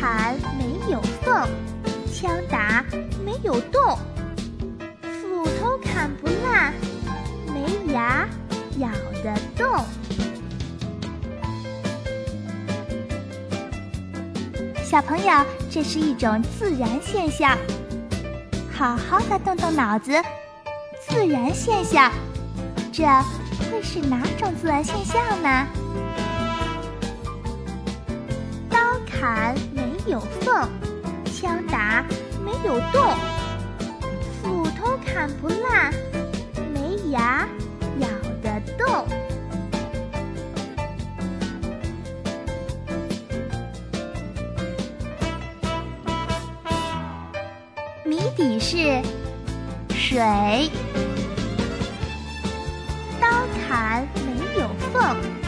砍没有缝，枪打没有洞，斧头砍不烂，没牙咬得动。小朋友，这是一种自然现象，好好的动动脑子。自然现象，这会是哪种自然现象呢？刀砍没有缝，枪打没有洞，斧头砍不烂，没牙咬得动。谜底是水。刀砍没有缝，